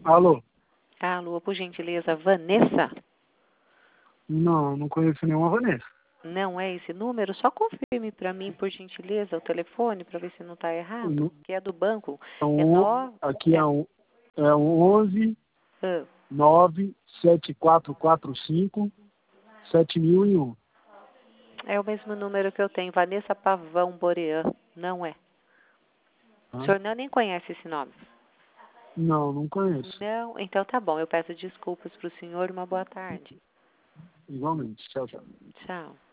Alô? Alô, por gentileza, Vanessa? Não conheço nenhuma Vanessa. Não é esse número? Só confirme para mim, por gentileza, o telefone, para ver se não está errado. Que é do banco. Aqui é um 11 97445 7001. É o mesmo número que eu tenho, Vanessa Pavão Borean. Não é. O senhor nem conhece esse nome? Não conheço. Não? Então tá bom, eu peço desculpas para o senhor e uma boa tarde. Igualmente. Tchau. Tchau.